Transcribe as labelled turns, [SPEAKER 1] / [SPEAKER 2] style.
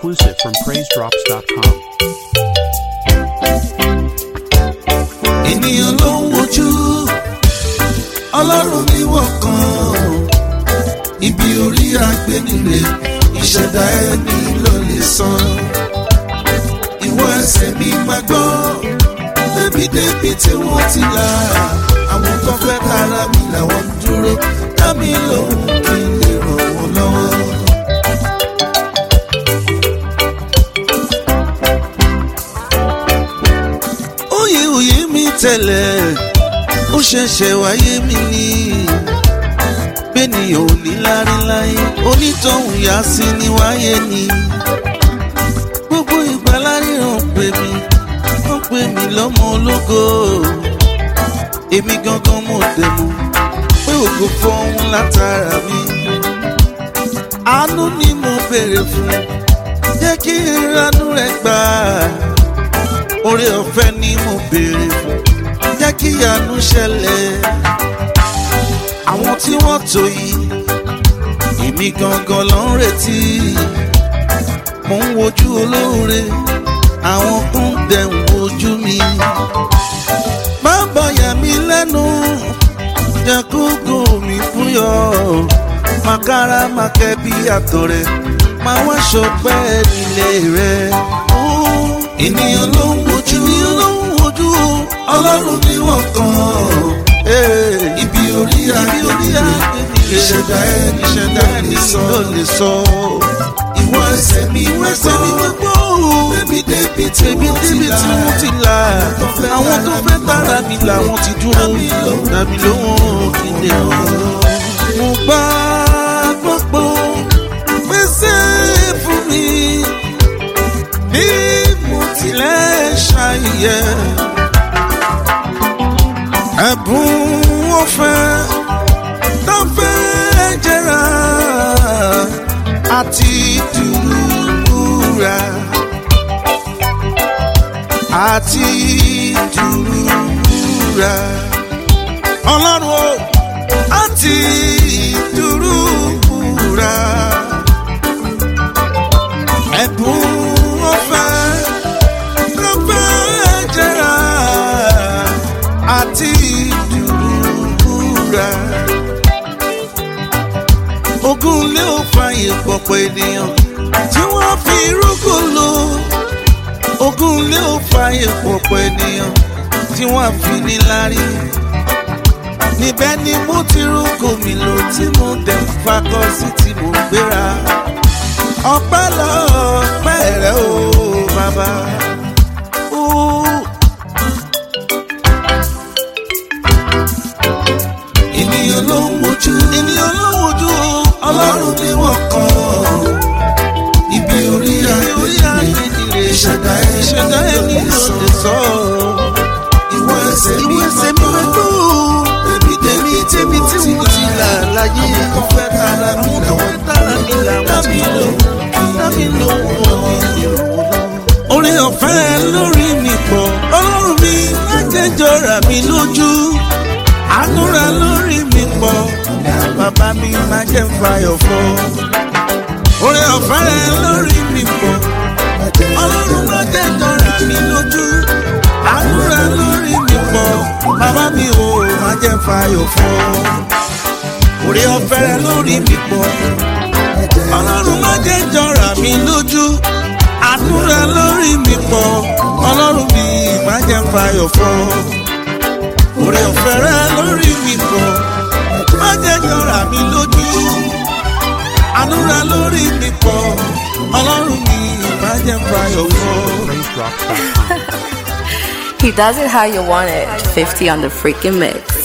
[SPEAKER 1] exclusive from PraiseDrops.com.
[SPEAKER 2] Ènìyàn ló ń wojú Ọlọ́run mi wọ̀ kan, ibi orí agbénire ìṣẹ̀dá ẹni ló lè san. Ìwọ ẹsẹ̀ mi máa gbọ́ débi tí wọ́n ti là, àwọn tó fẹ́ kára mi làwọn ń dúró dá mi lóhùn kí n lè ràn wọ́n lọ́wọ́. Òye mi tẹ́lẹ̀ ó ṣẹ̀ṣẹ̀ wáyé mi ní bẹ́ẹ̀nìyàn ò ní láríláyé onítọ̀hún yá sí ní wáyé ni. Gbogbo ìgbà láríran pè mí lọ́mọ ológo, èmi gangan mo dẹ̀mú pé ògo fọ́hún látara mi. Àánú ni mo béèrè fún, jẹ́ kí ìranú rẹ̀ gbà. Oore ọ̀fẹ́ ni mo béèrè fún, jẹ́ kí ìyanu ṣẹlẹ̀. Àwọn tí wọ́n tò yìí èmi gangan ló ń retí. Mo ń wojú olóore, àwọn kan dẹ̀ ń wojú mi. Má bọ̀yà mi lẹ́nu, jẹ́ kó gò mí fúyọ́. Màkàrà màkẹ́ bí àtọ̀rẹ́, máa wá ṣọpẹ́ nílé rẹ̀. Ènìyàn ló ń wojú Ọlọ́run mi wọ̀ kan, ibi orí agbénire ìṣẹ̀dá ẹni ló lè sọ. Ìwọ ẹsẹ̀ mi wẹ́gbọ́ débi tí wọ́n ti là, àwọn tó fẹ́ tara mi làwọn ti dúró dàbí lóhùn kí lè ràn. Mo gbà gbogbo pèsè fún mi bí mo tilẹ̀ ṣàyẹ̀. Ẹ̀bùn ọ̀fẹ́ tó fẹ́ jẹ́ra àti dùrúra Ọlọ́run o àti dùrúra. Ẹ̀bùn ọ̀fẹ́ tó fẹ́ jẹ́ra àti dùrúra. Ogun lé ò fàyè pọ̀pọ̀ ènìyàn tí wọ́n fi rúkú lò. Ogun lé ò fàyè pọ̀pọ̀ ènìyàn tí wọ́n fi níláárí. Níbẹ̀ ni mo ti rúkú mi lò tí mo dẹ̀ ń fakọ́ sí tí mo gbéra. Ọpẹ́lọpẹ́ rẹ o bàbá. Ènìyàn ló ń wojú Ọlọ́run mi wọ̀ kan, ibi orí agbénire ìṣẹ̀dá ẹni ló lè sọ. Ìwọ ẹsẹ̀ mi wẹ́gbọ́ débi tí mo ti là láyé. Àwọn tó fẹ́ tara mi làwọn dábì lóhùn. Oore ọ̀fẹ́ lórí mi pọ̀, Ọlọ́run mi má jẹ́ jọra mi lójú. Àánú rẹ̀ lórí mi pọ̀, bàbá mi má jẹ́ fàyọ̀ fọ́. Oore ọ̀fẹ́ rẹ̀ lórí mi pọ̀, Ọlọ́run má jẹ́ jọra mi lójú. Àánú rẹ̀ lórí mi pọ̀, bàbá mi ò má jẹ́ fàyọ̀ fọ́. Oore ọ̀fẹ́ rẹ̀ lórí mi pọ̀, Ọlọ́run má jẹ́ jọra mi lójú. Àánú rẹ̀ lórí mi pọ̀, Ọlọ́run mi má jẹ́ fàyọ̀ fọ́. Oore ọ̀fẹ́ rẹ̀ lórí mi pọ̀, má jẹ́ jọra mi lójú. Àánú rẹ̀ lórí mi pọ̀, Ọlọ́run mi má jẹ́ fàyọ̀ fọ́.
[SPEAKER 1] PraiseDrops.com.
[SPEAKER 3] He does it how you want it. 50 on the freaking mix.